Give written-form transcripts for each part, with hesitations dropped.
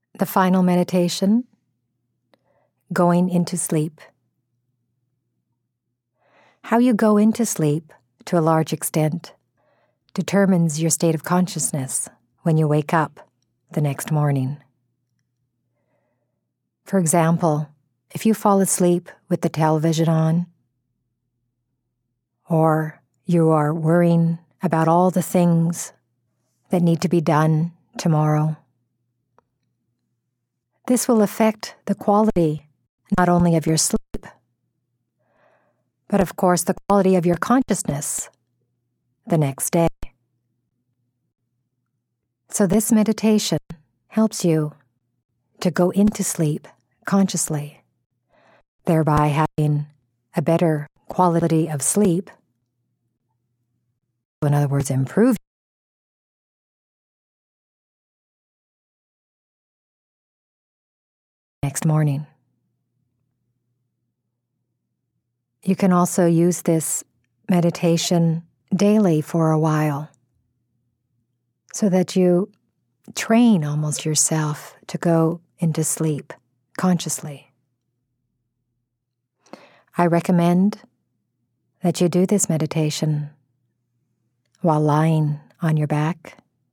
The final meditation, going into sleep. How you go into sleep, to a large extent, determines your state of consciousness when you wake up the next morning. For example, if you fall asleep with the television on, or you are worrying about all the things that need to be done tomorrow, this will affect the quality not only of your sleep, but of course the quality of your consciousness the next day. So this meditation helps you to go into sleep consciously, thereby having a better quality of sleep. In other words, improve next morning. You can also use this meditation daily for a while so that you train almost yourself to go into sleep consciously. I recommend that you do this meditation while lying on your back.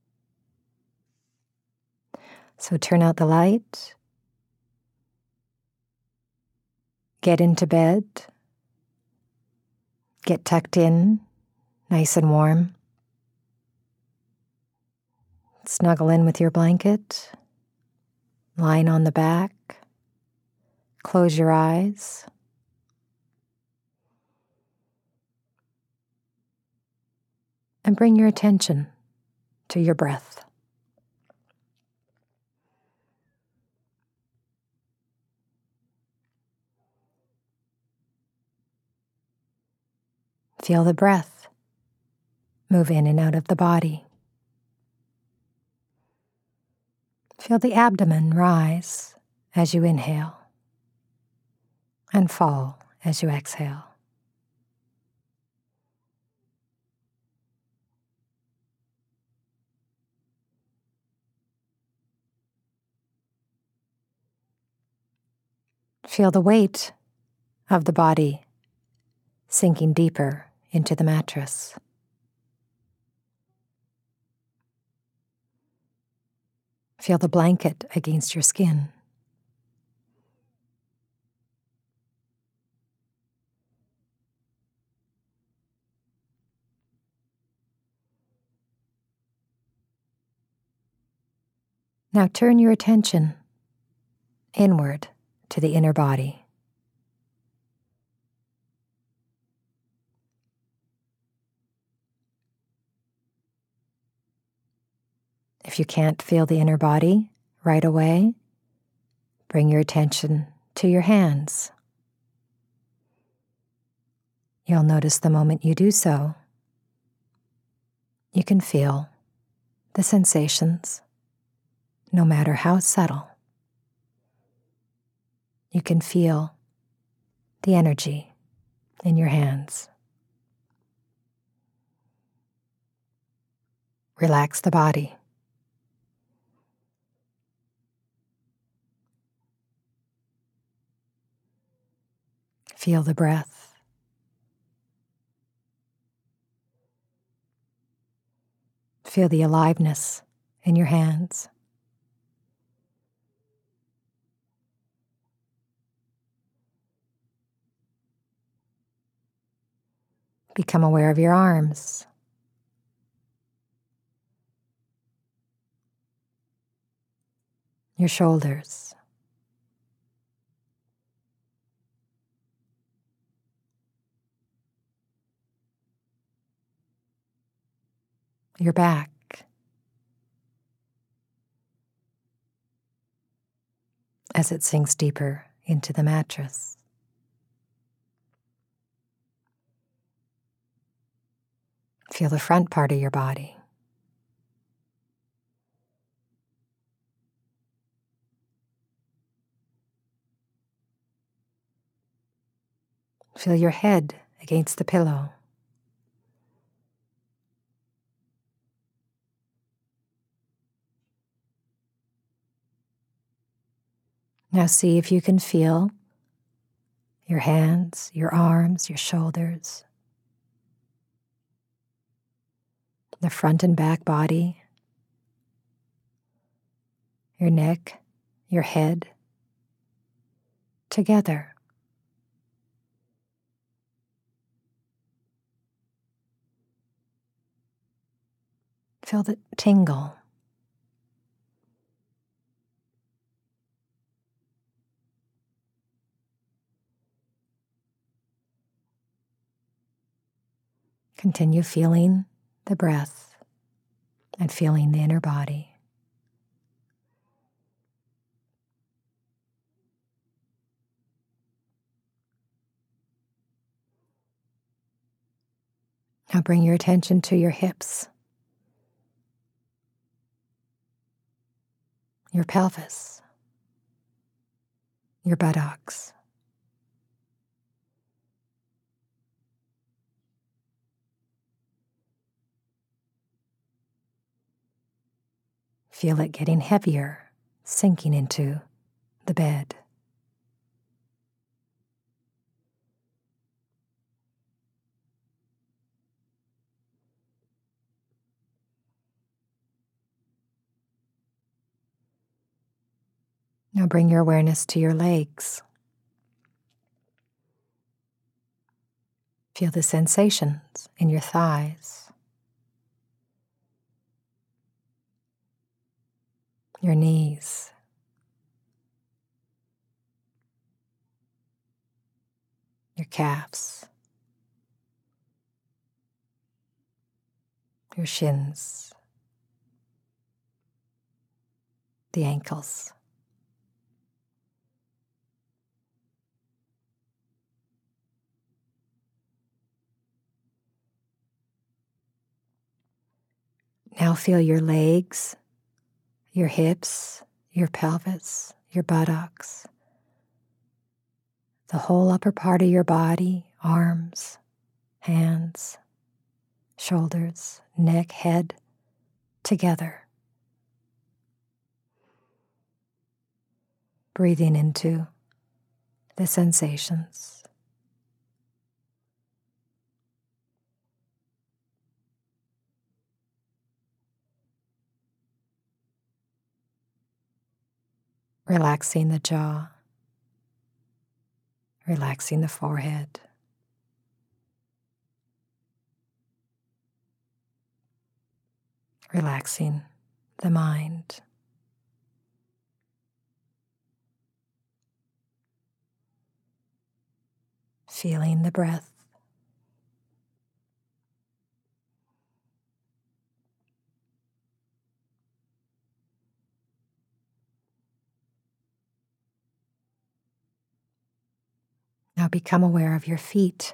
So turn out the light, get into bed, get tucked in, nice and warm. Snuggle in with your blanket, lying on the back. Close your eyes. And bring your attention to your breath. Feel the breath move in and out of the body. Feel the abdomen rise as you inhale and fall as you exhale. Feel the weight of the body sinking deeper into the mattress. Feel the blanket against your skin. Now turn your attention inward to the inner body. If you can't feel the inner body right away, bring your attention to your hands. You'll notice the moment you do so, you can feel the sensations, no matter how subtle. You can feel the energy in your hands. Relax the body. Feel the breath. Feel the aliveness in your hands. Become aware of your arms. Your shoulders. Your back. As it sinks deeper into the mattress. Feel the front part of your body. Feel your head against the pillow. Now see if you can feel your hands, your arms, your shoulders, the front and back body, your neck, your head, together. Feel the tingle. Continue feeling the breath and feeling the inner body. Now bring your attention to your hips, your pelvis, your buttocks. Feel it getting heavier, sinking into the bed. Now bring your awareness to your legs. Feel the sensations in your thighs, your knees, your calves, your shins, the ankles. Now feel your legs, your hips, your pelvis, your buttocks, the whole upper part of your body, arms, hands, shoulders, neck, head, together. Breathing into the sensations. Relaxing the jaw, relaxing the forehead, relaxing the mind. Feeling the breath. Now become aware of your feet.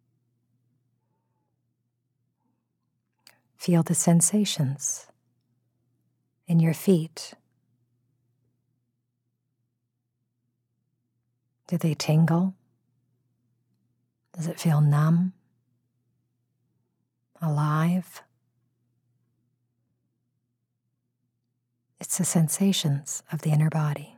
Feel the sensations in your feet. Do they tingle? Does it feel numb? Alive? It's the sensations of the inner body.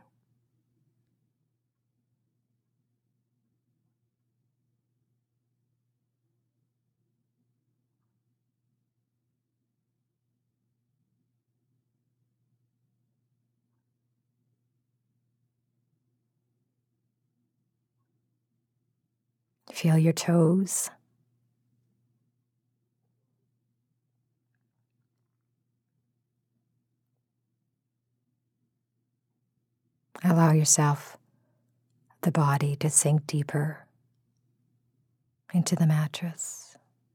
Feel your toes. Allow yourself, the body, to sink deeper into the mattress.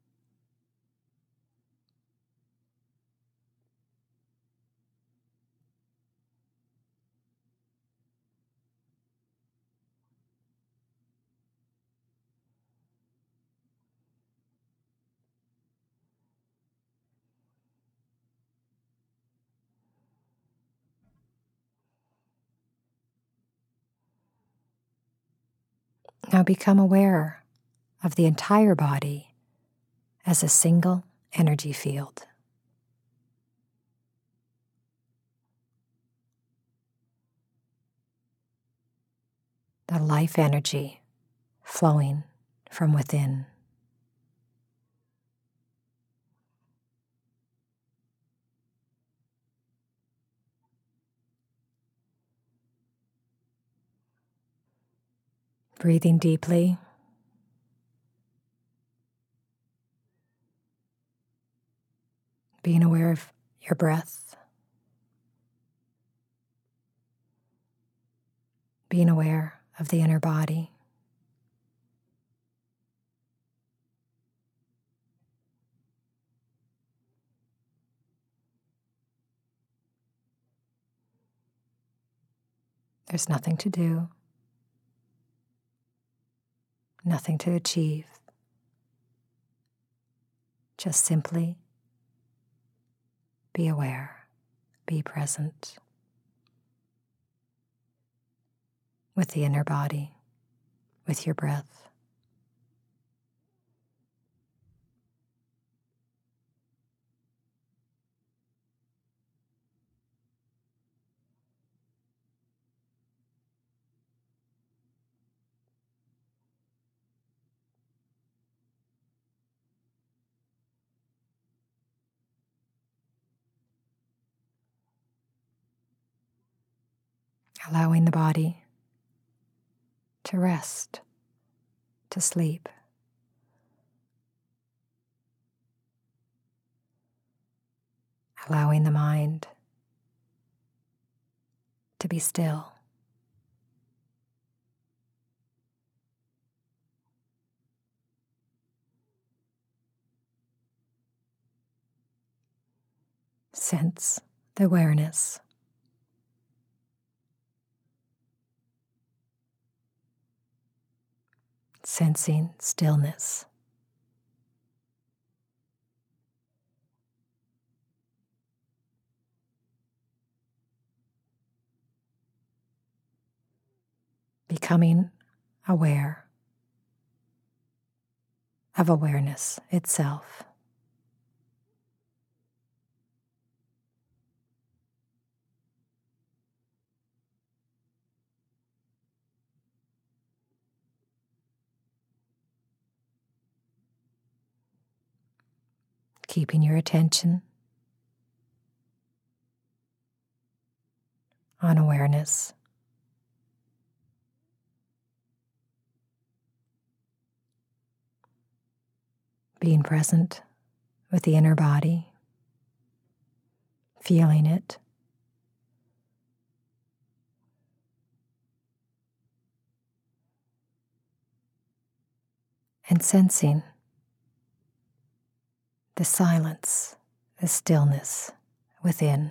Now become aware of the entire body as a single energy field. a life energy flowing from within. Breathing deeply. Being aware of your breath. Being aware of the inner body. There's nothing to do, nothing to achieve. Just simply be aware, be present with the inner body, with your breath. Allowing the body to rest, to sleep. Allowing the mind to be still. Sense the awareness. Sensing stillness. Becoming aware of awareness itself. Keeping your attention on awareness. Being present with the inner body, feeling it. And sensing the silence, the stillness within.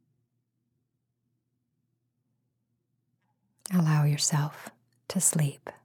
Allow yourself to sleep.